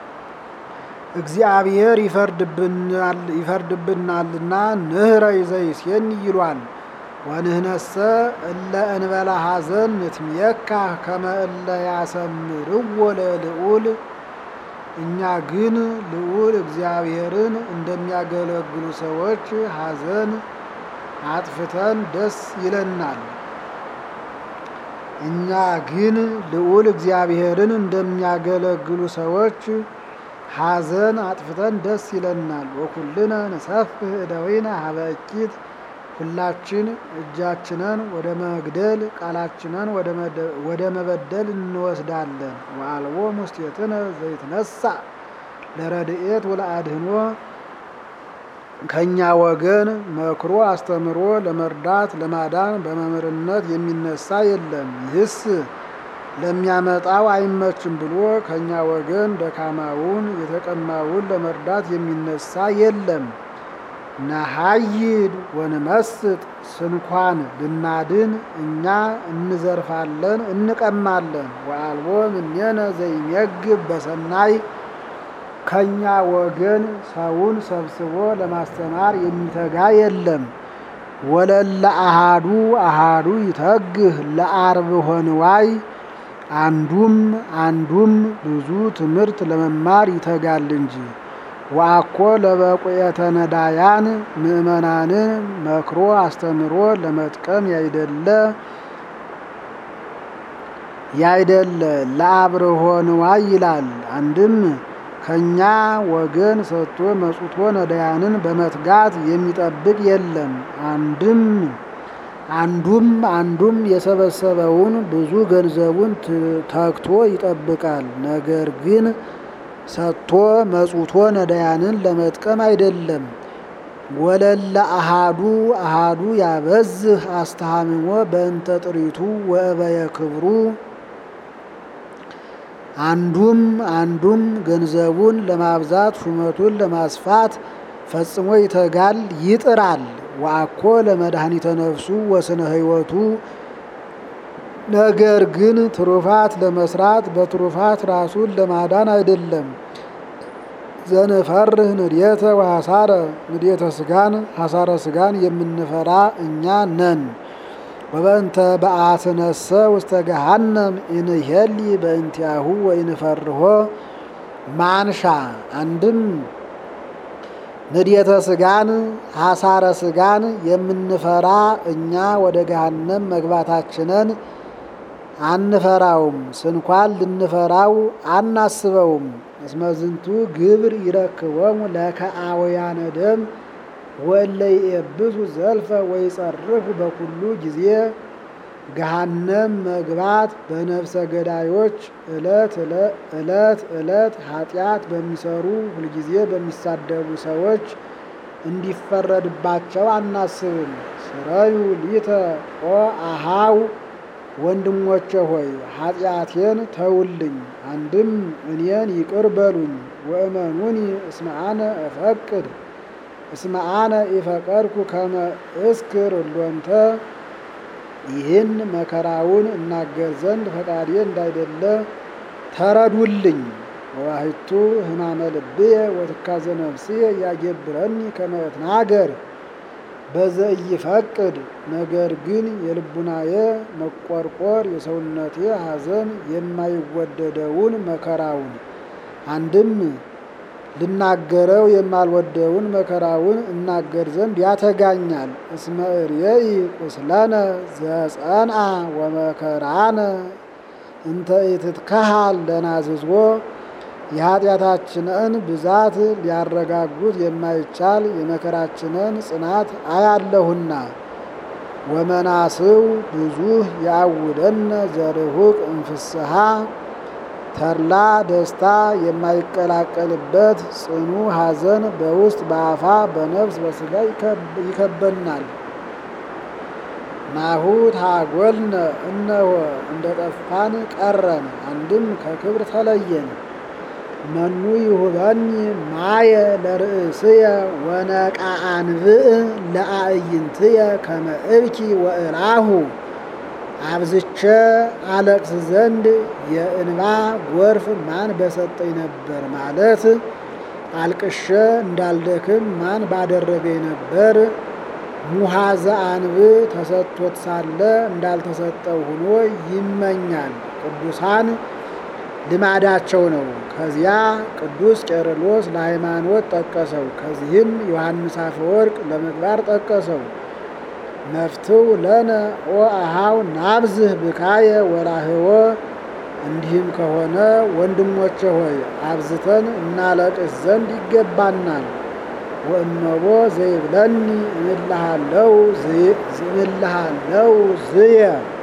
እግዚአብሔር ይፈርድብናል ይፈርድብናልና ንህረይ ዘይሴኒ ይሏል። ወንህነሰ እለ እንበላ ሐዘን ንትሜካ ከመ እለ ያሰምርዎ ለልዑል እኛ ግን ልዑል እግዚአብሔርን እንደሚያገለግሉ ሰዎች ሐዘን አጥፍተን ደስ ይለናል። እኛ ግን ልዑል እግዚአብሔርን እንደሚያገለግሉ ሰዎች ሐዘን አጥፍተን ደስ ይለናል። ወኩልነ ንሰፍሕ እደዊነ ሀበ እኪት ሁላችን እጃችንን ወደ መግደል ቃላችንን ወደ መበደል እንወስዳለን። ወአልቦ ሙስቴትነ ዘይትነሳ ለረድኤት ወለአድኅኖ ከኛ ወገን መክሮ አስተምሮ ለመርዳት ለማዳን በመምህርነት የሚነሳ የለም። ይህስ ለሚያመጣው አይመችም ብሎ ከኛ ወገን ደካማውን የተቀማውን ለመርዳት የሚነሳ የለም። ነሐይድ ወንመስጥ ስንኳን ብናድን እኛ እንዘርፋለን እንቀማለን። ወአልቦ እምኔነ ዘይሜግብ በሰናይ ከኛ ወገን ሰውን ሰብስቦ ለማስተማር የሚተጋ የለም። ወለለ አሃዱ አሃዱ ይተግህ ለአርብሖ ንዋይ አንዱም አንዱም ብዙ ትምህርት ለመማር ይተጋል እንጂ። ወአኮ ለበቁየተ ነዳያን ምእመናንን መክሮ አስተምሮ ለመጥቀም ያይደለ ያይደለ ለአብርሖ ንዋይ ይላል። አንድም ከኛ ወገን ሰጥቶ መጽቶ ነዳያንን በመትጋት የሚጠብቅ የለም። አንድም አንዱም አንዱም የሰበሰበውን ብዙ ገንዘቡን ተግቶ ይጠብቃል። ነገር ግን ሰጥቶ መጽቶ ነዳያንን ለመጥቀም አይደለም። ወለለ አሃዱ አሃዱ ያበዝህ አስተሃምሞ በእንተ ጥሪቱ ወእበየ ክብሩ አንዱም አንዱም ገንዘቡን ለማብዛት ሹመቱን ለማስፋት ፈጽሞ ይተጋል ይጥራል። ወአኮ ለመድኃኒተ ነፍሱ ወስነ ሕይወቱ ነገር ግን ትሩፋት ለመስራት በትሩፋት ራሱን ለማዳን አይደለም። ዘንፈርህ ንድየተ ወሐሳረ ንድየተ ስጋን ሐሳረ ስጋን የምንፈራ እኛ ነን። ወበእንተ በአትነሰ ውስተ ገሃነም ኢንሄሊ በእንቲአሁ ወኢንፈርሆ ማንሻ አንድም ንድየተ ስጋን ሐሳረ ስጋን የምንፈራ እኛ ወደ ገሃነም መግባታችንን አንፈራውም፣ ስንኳን ልንፈራው አናስበውም። እስመ ዝንቱ ግብር ይረክቦሙ ለከአውያነ ደም ወእለ ይኤብሱ ዘልፈ ወይጸርፉ በኩሉ ጊዜ። ገሃነም መግባት በነፍሰ ገዳዮች ዕለት ዕለት ዕለት ኃጢአት በሚሰሩ ሁልጊዜ በሚሳደቡ ሰዎች እንዲፈረድባቸው አናስብም። ስረዩ ሊተ ኦ አሃው ወንድሞቼ ሆይ ኃጢአቴን ተውልኝ፣ አንድም እኔን ይቅር በሉኝ። ወእመኑኒ እስመ አነ እፈቅድ እስመ አነ ኢፈቀድኩ ከመ እስክር እሎንተ ይህን መከራውን እናገር ዘንድ ፈቃዴ እንዳይደለ ተረዱልኝ። ወዋህቱ ሕማመ ልብየ ወትካዘ ነፍስየ ያገብረኒ ከመ እትናገር በዘኢይፈቅድ ነገር ግን የልቡናዬ መቆርቆር የሰውነቴ ሐዘን የማይወደደውን መከራውን አንድም ልናገረው የማልወደውን መከራውን እናገር ዘንድ ያተጋኛል። እስመ እርየኢ ቁስለነ ዘጸንዐ ወመከራነ እንተ ኢትትከሃል ለናዝዞ የኃጢአታችንን ብዛት ሊያረጋጉት የማይቻል የመከራችንን ጽናት አያለሁና። ወመናስው ብዙህ ያውደነ ዘርሁቅ እምፍስሐ ተድላ ደስታ የማይቀላቀልበት ጽኑ ሐዘን በውስጥ በአፋ በነፍስ በሥጋ ይከበናል። ናሁ ታጎልነ እነሆ እንደ ጠፋን ቀረን፣ አንድም ከክብር ተለየን። መኑ ይሁበኒ ማየ ለርእስየ ወነቃ አንብእ ለአዕይንትየ ከመ እብኪ ወእራሁ አብዝቼ አለቅስ ዘንድ የእንባ ጎርፍ ማን በሰጠኝ ነበር ማለት አልቅሼ እንዳልደክም ማን ባደረገኝ ነበር። ሙሐዘ አንብ ተሰጥቶት ሳለ እንዳልተሰጠው ሆኖ ይመኛል። ቅዱሳን ልማዳቸው ነው። ከዚያ ቅዱስ ቄርሎስ ለሃይማኖት ጠቀሰው፣ ከዚህም ዮሐንስ አፈወርቅ ለምግባር ጠቀሰው። መፍትው ለነ ኦ አሃው ናብዝህ ብካየ ወራህዎ እንዲህም ከሆነ ወንድሞቼ ሆይ አብዝተን እናለቅስ ዘንድ ይገባናል። ወእመቦ ዘይብለኒ እምልሃለው እምልሃለው ዝየ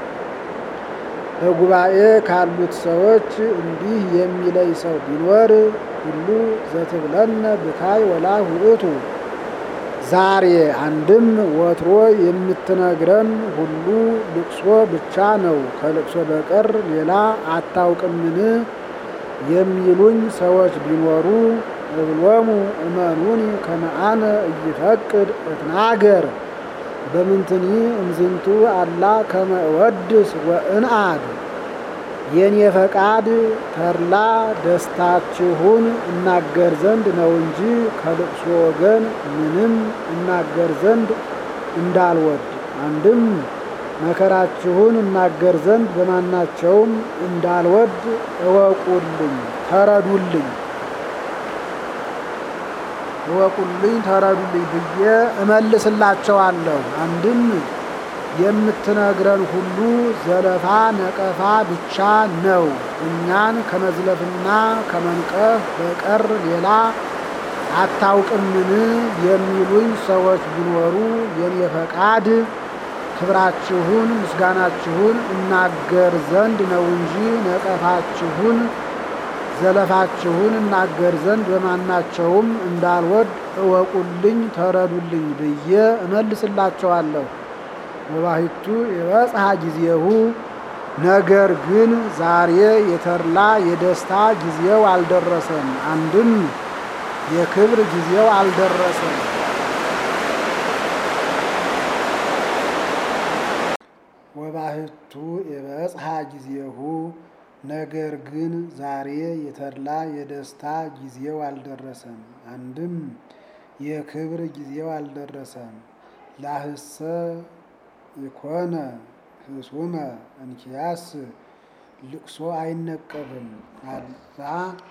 በጉባኤ ካሉት ሰዎች እንዲህ የሚለይ ሰው ቢኖር ሁሉ ዘትብለነ ብካይ ወላሁ ውእቱ ዛሬ አንድም ወትሮ የምትነግረን ሁሉ ልቅሶ ብቻ ነው፣ ከልቅሶ በቀር ሌላ አታውቅምን የሚሉኝ ሰዎች ቢኖሩ እብሎሙ እመኑኒ ከመ አነ ኢይፈቅድ እትናገር በምንትኒ እምዝንቱ አላ ከመ እወድስ ወእንአድ የኔ ፈቃድ ተድላ ደስታችሁን እናገር ዘንድ ነው እንጂ ከልቅሶ ወገን ምንም እናገር ዘንድ እንዳልወድ፣ አንድም መከራችሁን እናገር ዘንድ በማናቸውም እንዳልወድ እወቁልኝ ተረዱልኝ እወቁልኝ ተረዱልኝ ብዬ እመልስላቸዋለሁ። አንድም የምትነግረን ሁሉ ዘለፋ ነቀፋ ብቻ ነው፣ እኛን ከመዝለፍና ከመንቀፍ በቀር ሌላ አታውቅምን የሚሉኝ ሰዎች ቢኖሩ የኔ ፈቃድ ክብራችሁን ምስጋናችሁን እናገር ዘንድ ነው እንጂ ነቀፋችሁን ዘለፋችሁን እናገር ዘንድ በማናቸውም እንዳልወድ እወቁልኝ ተረዱልኝ ብዬ እመልስላቸዋለሁ። ወባሕቱ የበጽሐ ጊዜሁ ነገር ግን ዛሬ የተድላ የደስታ ጊዜው አልደረሰም፣ አንድም የክብር ጊዜው አልደረሰም። ወባሕቱ የበጽሐ ጊዜሁ ነገር ግን ዛሬ የተድላ የደስታ ጊዜው አልደረሰም፣ አንድም የክብር ጊዜው አልደረሰም። ላህሰ ይኮነ ህሱመ እንኪያስ ልቅሶ አይነቀፍም አላ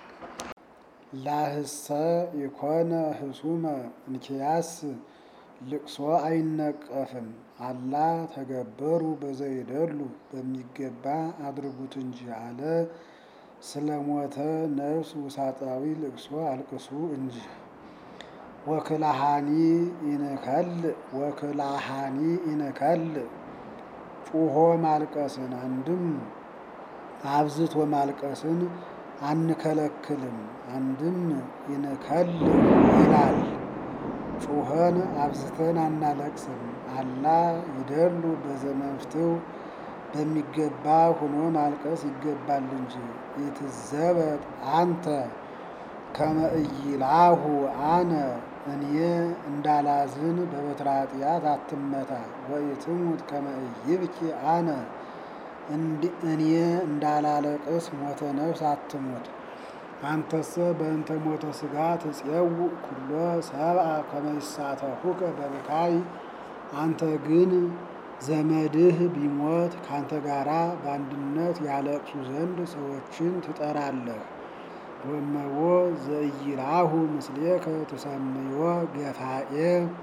ላህሰ ይኮነ ህሱመ እንኪያስ ልቅሶ አይነቀፍም አላ ተገበሩ በዘይደሉ በሚገባ አድርጉት እንጂ አለ። ስለሞተ ነፍስ ውሳጣዊ ልቅሶ አልቅሱ እንጂ። ወክላሃኒ ይነከል ወክላሃኒ ይነከል ጩሆ ማልቀስን አንድም አብዝቶ ማልቀስን አንከለክልም፣ አንድም ይነከል ይላል። ጩኸን አብዝተን አናለቅስም። አላ ይደሉ በዘመፍትው በሚገባ ሆኖ ማልቀስ ይገባል እንጂ። ኢትዘበጥ አንተ ከመ ኢይላሁ አነ እኔ እንዳላዝን በበትረ ኃጢአት አትመታ። ወኢትሙት ከመ ኢይብኪ አነ እኔ እንዳላለቅስ ሞተ ነፍስ አትሙት። አንተሰ በእንተ ሞተ ሥጋ ትፄውእ ኩሎ ሰብአ ከመ ይሳተፉከ በብካይ አንተ ግን ዘመድህ ቢሞት ካንተ ጋራ በአንድነት ያለቅሱ ዘንድ ሰዎችን ትጠራለህ። ወእመቦ ዘኢይራሁ ምስሌከ ትሰምዮ ገፋኤ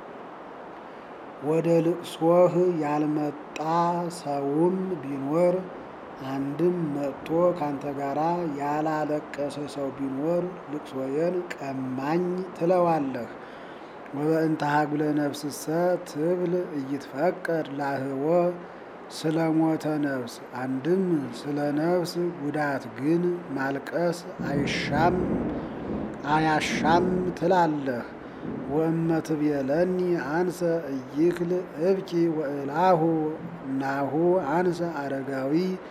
ወደ ልቅሶህ ያልመጣ ሰውም ቢኖር አንድም መጥቶ ካንተ ጋራ ያላለቀሰ ሰው ቢኖር ልቅሶዬን ቀማኝ ትለዋለህ። ወበእንተ ሀጉለ ነፍስሰ ትብል ኢይትፈቀድ ላህወ ስለ ሞተ ነፍስ አንድም ስለ ነፍስ ጉዳት ግን ማልቀስ አይሻም አያሻም ትላለህ። ወእመ ትቤለኒ አንሰ ኢይክል እብኪ ወእላሁ ናሁ አንሰ አረጋዊ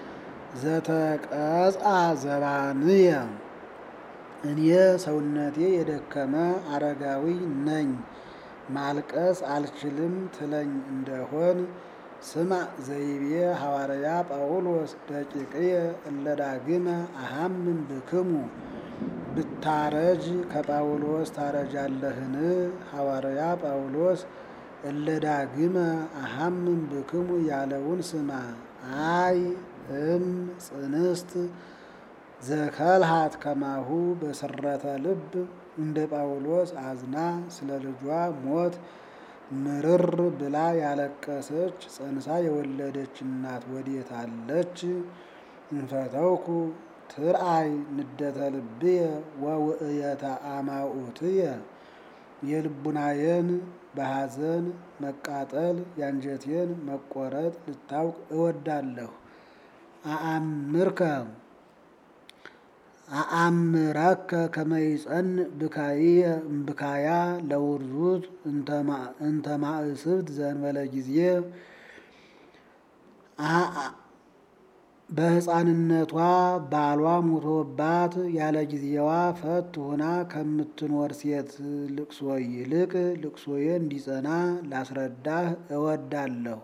ዘተቀጽአ ዘባንየ እኔ ሰውነቴ የደከመ አረጋዊ ነኝ ማልቀስ አልችልም ትለኝ እንደሆን ስማ ዘይቤ ሐዋርያ ጳውሎስ ደቂቅየ እለዳግመ አሐምም ብክሙ ብታረጅ ከጳውሎስ ታረጃለህን? ሐዋርያ ጳውሎስ እለዳግመ አሐምም ብክሙ ያለውን ስማ። አይ እም ጽንስት ዘከልሃት ከማሁ በስረተ ልብ እንደ ጳውሎስ አዝና ስለ ልጇ ሞት ምርር ብላ ያለቀሰች ጸንሳ የወለደች እናት ወዴት አለች? እንፈተውኩ ትርአይ ንደተ ልብየ ወውእየተ አማኡትየ የልቡናዬን በሐዘን መቃጠል ያንጀቴን መቆረጥ ልታውቅ እወዳለሁ። አአምርከ አአምረከ ከመይጸን ብካየ እምብካያ ለውርዙት እንተ ማእስብት ዘእንበለ ጊዜ በሕፃንነቷ ባሏ ሞቶባት ያለ ጊዜዋ ፈት ሆና ከምትኖር ሴት ልቅሶ ይልቅ ልቅሶዬ እንዲጸና ላስረዳህ እወዳለሁ።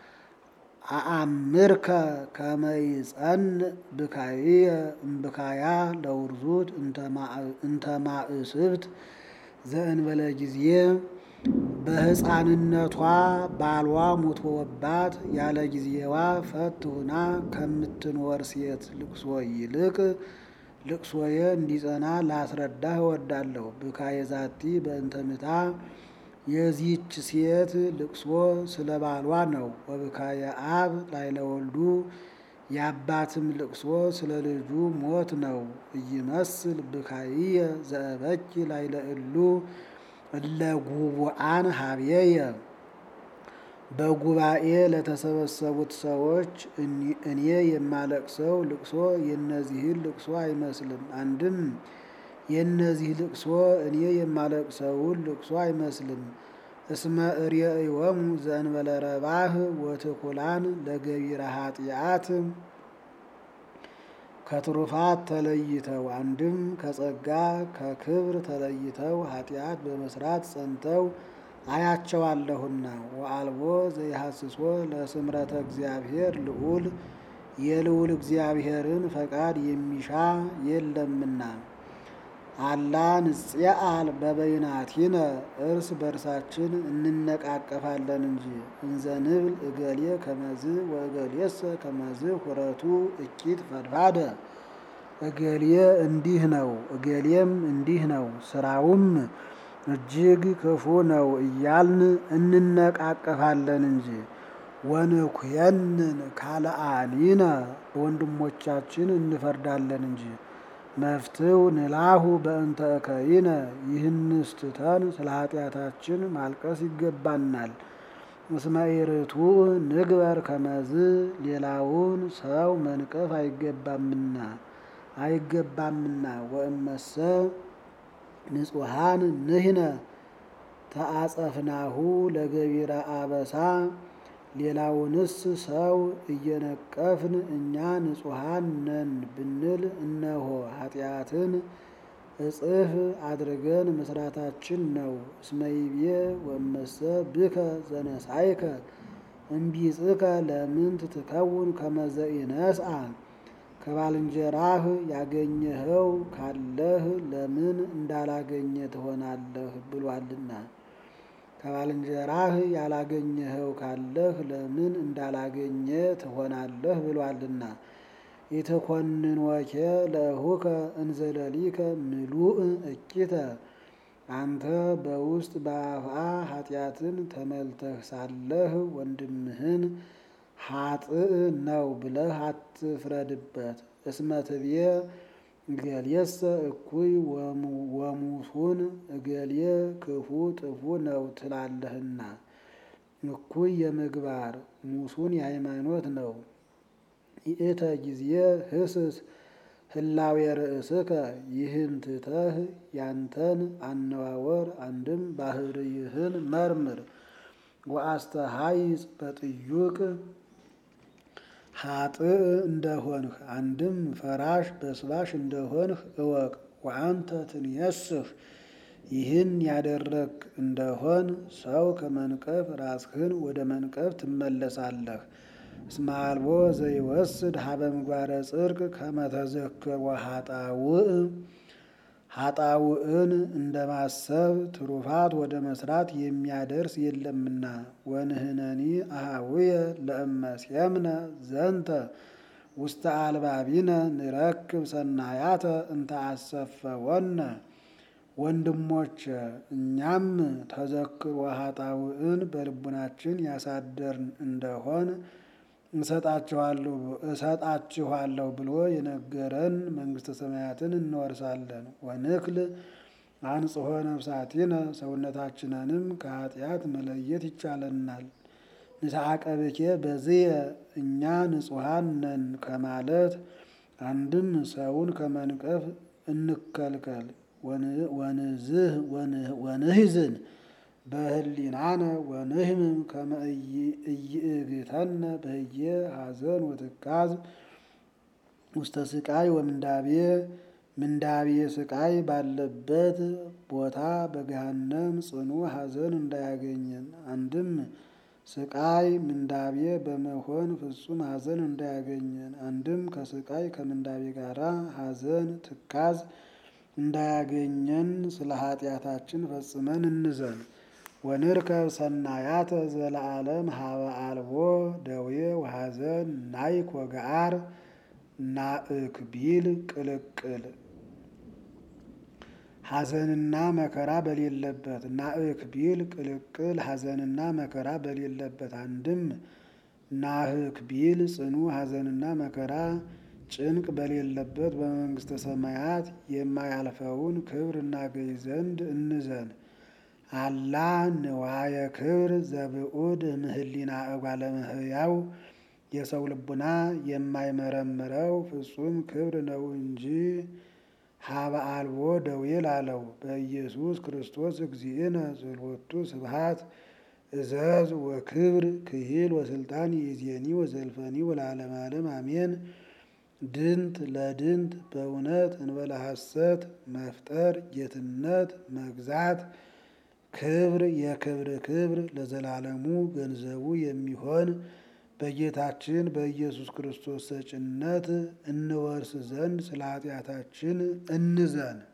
አአምርከ ከመይጸን ብካየ እምብካያ ለውርዙት እንተ ማእስብት ዘእንበለ ጊዜ በሕፃንነቷ ባሏ ሞቶባት ያለ ጊዜዋ ፈት ሆና ከምትኖር ሴት ልቅሶ ይልቅ ልቅሶዬ እንዲጸና ላስረዳህ እወዳለሁ። ብካየ ዛቲ በእንተ ምታ የዚህች ሴት ልቅሶ ስለ ባሏ ነው። ወብካየ አብ ላዕለ ወልዱ የአባትም ልቅሶ ስለ ልጁ ሞት ነው። ኢይመስል ብካይየ ዘእበኪ ላዕለ እሉ እለ ጉቡአን ሀብየየ በጉባኤ ለተሰበሰቡት ሰዎች እኔ የማለቅሰው ልቅሶ የእነዚህን ልቅሶ አይመስልም። አንድም የእነዚህ ልቅሶ እኔ የማለቅሰውን ልቅሶ አይመስልም። እስመ እሬእዮሙ ዘእንበለ ረባህ ወትኩላን ለገቢረ ኃጢአት ከትሩፋት ተለይተው አንድም ከጸጋ ከክብር ተለይተው ኃጢአት በመስራት ጸንተው አያቸዋለሁና። ወአልቦ ዘይሐስሶ ለስምረተ እግዚአብሔር ልዑል የልዑል እግዚአብሔርን ፈቃድ የሚሻ የለምና። አላ ንጽአል በበይናቲነ እርስ በርሳችን እንነቃቀፋለን እንጂ። እንዘ ንብል እገሌ ከመዝ ወእገሌሰ ከመዝ ሁረቱ እኪት ፈድፋደ እገሌ እንዲህ ነው እገሌም እንዲህ ነው ስራውም እጅግ ክፉ ነው እያልን እንነቃቀፋለን እንጂ። ወንኩየንን ካልአኒነ በወንድሞቻችን እንፈርዳለን እንጂ። መፍትው ንላሁ በእንተ እከይነ ይህንስ ትተን ስለ ኃጢአታችን ማልቀስ ይገባናል። እስመ ኢርቱዕ ንግበር ከመዝ ሌላውን ሰው መንቀፍ አይገባምና አይገባምና። ወእመሰ ንጹሐን ንሕነ ተአጸፍናሁ ለገቢረ አበሳ ሌላውንስ ሰው እየነቀፍን እኛ ንጹሐን ነን ብንል እነሆ ኃጢአትን እጽፍ አድርገን መስራታችን ነው። እስመ ይቤ ወእመሰ ብከ ዘነሳይከ እምቢጽከ ለምንት ትከውን ከመ ዘኢነስአ ከባልንጀራህ ያገኘኸው ካለህ ለምን እንዳላገኘ ትሆናለህ ብሏልና። ከባልንጀራህ ያላገኘኸው ካለህ ለምን እንዳላገኘ ትሆናለህ ብሏልና። ኢትኰንንወኬ ለእኹከ እንዘ ሌሊከ ምሉእ እኪተ አንተ በውስጥ በአፍአ ኃጢአትን ተመልተህ ሳለህ ወንድምህን ኃጥእ ነው ብለህ አትፍረድበት። እስመ ትቤ እገሌሰ እኩይ ወሙሱን እገሌ ክፉ ጥፉ ነው ትላለህና። እኩይ የምግባር ሙሱን የሃይማኖት ነው። ይእተ ጊዜ ህስስ ህላዌ ርእስከ ይህን ትተህ ያንተን አነዋወር አንድም ባህርይህን መርምር። ወአስተሃይጽ በጥዩቅ ኃጥእ እንደሆንህ አንድም ፈራሽ በስባሽ እንደሆንህ እወቅ። ወአንተ ትንየስህ ይህን ያደረግ እንደሆን ሰው ከመንቀፍ ራስህን ወደ መንቀፍ ትመለሳለህ። እስመ አልቦ ዘይወስድ ሀበ ምግባረ ጽድቅ ከመ ተዘክሮ ኃጣውእ ኃጣውእን እንደማሰብ ትሩፋት ወደ መስራት የሚያደርስ የለምና። ወንህነኒ አኀውየ ለእመሴምነ ዘንተ ውስተ አልባቢነ ንረክብ ሰናያተ እንተ አሰፈወነ። ወንድሞች እኛም ተዘክሮ ኃጣውእን በልቡናችን ያሳደርን እንደሆን እሰጣችኋለሁ ብሎ የነገረን መንግሥተ ሰማያትን እንወርሳለን። ወንክል አንጽሖ ነፍሳቲነ ሰውነታችንንም ከኃጢአት መለየት ይቻለናል። ንስሐቀብኬ በዝየ እኛ ንጹሐን ነን ከማለት አንድም ሰውን ከመንቀፍ እንከልከል። ወንዝህ ወንህዝን በህሊናነ ወንህምም ከመ ኢይእግተነ በህየ ሐዘን ወትካዝ ውስተ ስቃይ ወምንዳቤ ምንዳቤ ስቃይ ባለበት ቦታ በገሃነም ጽኑ ሐዘን እንዳያገኘን። አንድም ስቃይ ምንዳቤ በመሆን ፍጹም ሐዘን እንዳያገኘን። አንድም ከስቃይ ከምንዳቤ ጋራ ሐዘን ትካዝ እንዳያገኘን ስለ ኃጢአታችን ፈጽመን እንዘን። ወንርከብ ሰናያተ ዘለዓለም ሀበ አልቦ ደዌ ወሐዘን ናይክ ወገአር ናእክቢል ቅልቅል ሐዘንና መከራ በሌለበት ናእክቢል ቅልቅል ሐዘንና መከራ በሌለበት። አንድም ናህክቢል ጽኑ ሐዘንና መከራ ጭንቅ በሌለበት በመንግሥተ ሰማያት የማያልፈውን ክብር እናገኝ ዘንድ እንዘን። አላ ንዋየ ክብር ዘብዑድ እምህሊና እጓለ እመሕያው የሰው ልቡና የማይመረምረው ፍጹም ክብር ነው እንጂ ሀበ አልቦ ደዌ ላለው በኢየሱስ ክርስቶስ እግዚእነ ዘሎቱ ስብሐት እዘዝ ወክብር ክሂል ወስልጣን ይእዜኒ ወዘልፈኒ ወለዓለመ ዓለም አሜን። ድንት ለድንት በእውነት እንበለ ሐሰት መፍጠር ጌትነት መግዛት ክብር የክብር ክብር ለዘላለሙ ገንዘቡ የሚሆን በጌታችን በኢየሱስ ክርስቶስ ሰጭነት እንወርስ ዘንድ ስለ ኃጢአታችን እንዘን።